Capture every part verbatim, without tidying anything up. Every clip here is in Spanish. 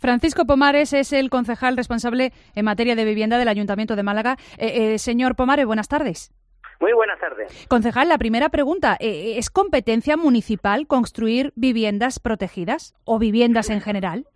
Francisco Pomares es el concejal responsable en materia de vivienda del Ayuntamiento de Málaga. Eh, eh, señor Pomares, buenas tardes. Muy buenas tardes. Concejal, la primera pregunta, eh, ¿es competencia municipal construir viviendas protegidas o viviendas en general?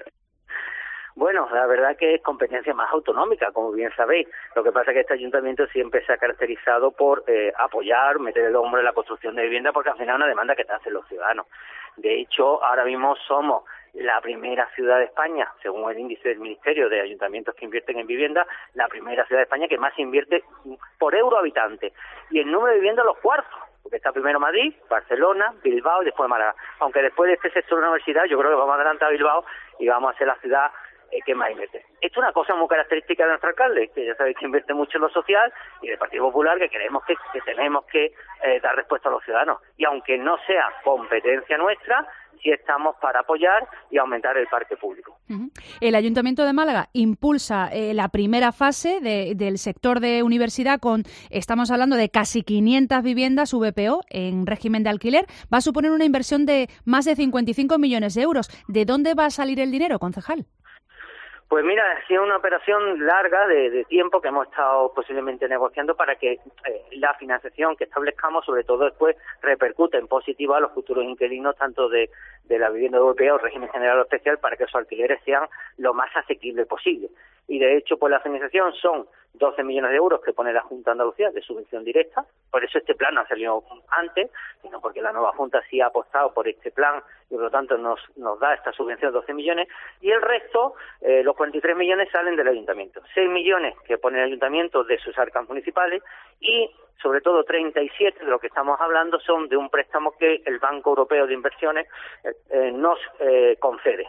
Bueno, la verdad que es competencia más autonómica, como bien sabéis. Lo que pasa es que este ayuntamiento siempre se ha caracterizado por eh, apoyar, meter el hombro en la construcción de vivienda, porque al final es una demanda que te hacen los ciudadanos. De hecho, ahora mismo somos la primera ciudad de España, según el índice del Ministerio de Ayuntamientos que invierten en vivienda, la primera ciudad de España que más invierte por euro habitante. Y el número de viviendas los cuartos, porque está primero Madrid, Barcelona, Bilbao y después Málaga. Aunque después de este sector de la universidad, yo creo que vamos a adelantar a Bilbao y vamos a ser la ciudad eh, que más invierte. Esto es una cosa muy característica de nuestro alcalde, que ya sabéis que invierte mucho en lo social, y del Partido Popular, que creemos que, que tenemos que eh, dar respuesta a los ciudadanos. Y aunque no sea competencia nuestra, sí estamos para apoyar y aumentar el parque público. Uh-huh. El Ayuntamiento de Málaga impulsa eh, la primera fase de, del sector de universidad con, estamos hablando de casi quinientas viviendas V P O en régimen de alquiler. Va a suponer una inversión de más de cincuenta y cinco millones de euros. ¿De dónde va a salir el dinero, concejal? Pues mira, ha sido una operación larga de, de tiempo que hemos estado posiblemente negociando para que eh, la financiación que establezcamos, sobre todo después, repercute en positivo a los futuros inquilinos, tanto de, de la vivienda europea o régimen general o especial, para que esos alquileres sean lo más asequibles posible. Y de hecho, pues la financiación son doce millones de euros que pone la Junta de Andalucía de subvención directa. Por eso este plan no ha salido antes, sino porque la nueva Junta sí ha apostado por este plan y por lo tanto nos, nos da esta subvención de doce millones. Y el resto, eh, los cuarenta y tres millones salen del Ayuntamiento. seis millones que pone el Ayuntamiento de sus arcas municipales y sobre todo treinta y siete de lo que estamos hablando son de un préstamo que el Banco Europeo de Inversiones eh, eh, nos eh, concede.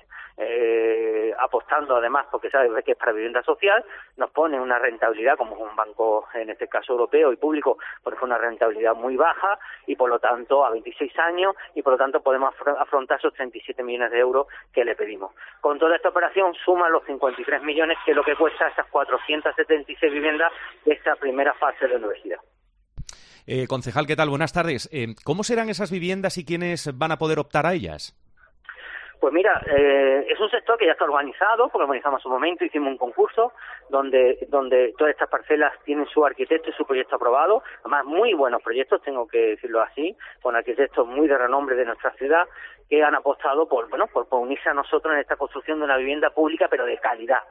Eh, apostando además, porque sabe que es para vivienda social, nos pone una rentabilidad, como un banco, en este caso europeo y público, porque fue una rentabilidad muy baja y por lo tanto a veintiséis años y por lo tanto podemos afrontar esos treinta y siete millones de euros que le pedimos. Con toda esta operación suman los cincuenta y tres millones, que es lo que cuesta esas cuatrocientas setenta y seis viviendas de esta primera fase de la universidad. Eh, concejal, ¿qué tal? Buenas tardes. Eh, ¿Cómo serán esas viviendas y quiénes van a poder optar a ellas? Pues mira, eh, es un sector que ya está organizado, porque organizamos en su momento, hicimos un concurso donde donde todas estas parcelas tienen su arquitecto y su proyecto aprobado, además muy buenos proyectos, tengo que decirlo así, con arquitectos muy de renombre de nuestra ciudad, que han apostado por, bueno, por, por unirse a nosotros en esta construcción de una vivienda pública, pero de calidad.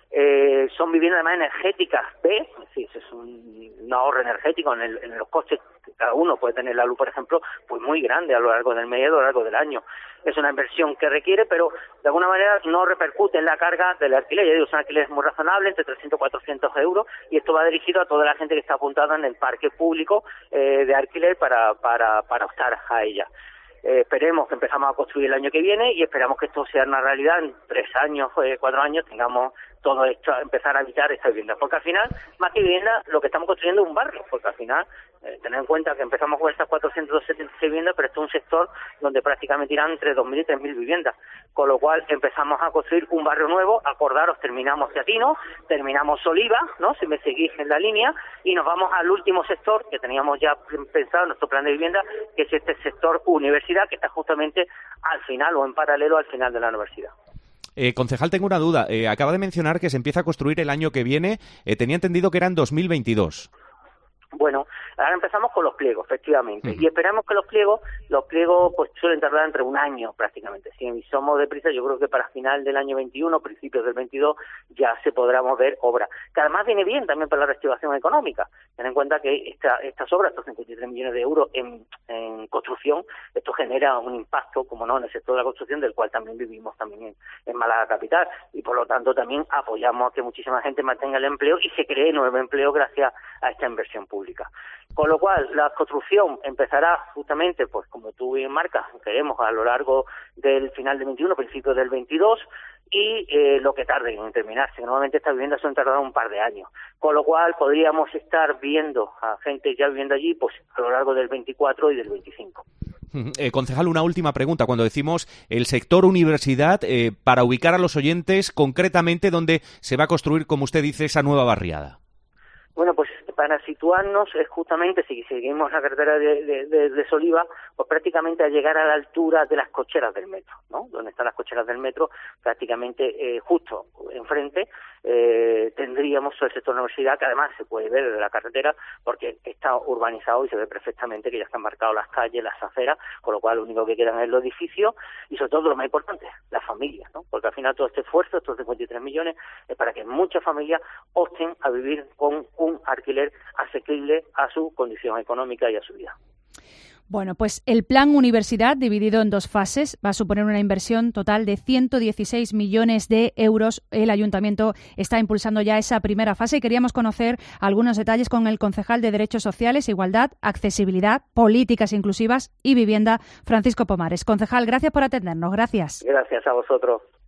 Eh, son viviendas además energéticas B, sí, es un, un ahorro energético en, el, en los costes. Cada uno puede tener la luz, por ejemplo, pues muy grande a lo largo del mes, a lo largo del año. Es una inversión que requiere, pero de alguna manera no repercute en la carga del alquiler. Ya digo, son alquileres muy razonables, entre trescientos y cuatrocientos euros, y esto va dirigido a toda la gente que está apuntada en el parque público eh, de alquiler para, para, para optar a ella. Eh, esperemos que empezamos a construir el año que viene y esperamos que esto sea una realidad en tres años, eh, cuatro años, tengamos todo esto, empezar a habitar esta vivienda. Porque al final, más que vivienda, lo que estamos construyendo es un barrio, porque al final, eh, tener en cuenta que empezamos con estas cuatrocientas setenta y seis viviendas, pero esto es un sector donde prácticamente irán entre dos mil y tres mil viviendas, con lo cual empezamos a construir un barrio nuevo. Acordaros, terminamos Teatino, terminamos Oliva, ¿no?, si me seguís en la línea, y nos vamos al último sector que teníamos ya pensado en nuestro plan de vivienda, que es este sector universidad, que está justamente al final o en paralelo al final de la universidad. Eh, concejal, tengo una duda. Eh, acaba de mencionar que se empieza a construir el año que viene. Eh, tenía entendido que era en dos mil veintidós. Bueno, ahora empezamos con los pliegos, efectivamente, Uh-huh. y esperamos que los pliegos, los pliegos pues suelen tardar entre un año prácticamente. Si somos deprisa, yo creo que para final del año veintiuno, principios del veintidós, ya se podrá mover obra. Que además viene bien también para la reactivación económica. Ten en cuenta que esta, estas obras, estos cincuenta y tres millones de euros en, en construcción, esto genera un impacto, como no, en el sector de la construcción, del cual también vivimos también en, en Málaga capital, y por lo tanto también apoyamos a que muchísima gente mantenga el empleo y se cree nuevo empleo gracias a esta inversión pública. Con lo cual, la construcción empezará justamente, pues como tú bien marcas, queremos a lo largo del final del veintiuno, principios del veintidós, y eh, lo que tarde en terminarse. Normalmente estas viviendas son tardadas un par de años, con lo cual podríamos estar viendo a gente ya viviendo allí pues a lo largo del veinticuatro y del veinticinco. Eh, concejal, una última pregunta. Cuando decimos el sector universidad, eh, para ubicar a los oyentes concretamente dónde se va a construir, como usted dice, esa nueva barriada. Bueno, pues para situarnos es justamente, si seguimos la carretera de, de, de, de Soliva, pues prácticamente a llegar a la altura de las cocheras del metro, ¿no? Donde están las cocheras del metro, prácticamente eh, justo enfrente eh, tendríamos el sector de la universidad, que además se puede ver desde la carretera porque está urbanizado y se ve perfectamente que ya están marcadas las calles, las aceras, con lo cual lo único que quedan es los edificios y sobre todo lo más importante, las familias, ¿no? Porque al final todo este esfuerzo, estos cincuenta y tres millones, es para que muchas familias opten a vivir con un alquiler asequible a su condición económica y a su vida. Bueno, pues el plan Universidad, dividido en dos fases, va a suponer una inversión total de ciento dieciséis millones de euros. El Ayuntamiento está impulsando ya esa primera fase y queríamos conocer algunos detalles con el concejal de Derechos Sociales, Igualdad, Accesibilidad, Políticas Inclusivas y Vivienda, Francisco Pomares. Concejal, gracias por atendernos. Gracias. Gracias a vosotros.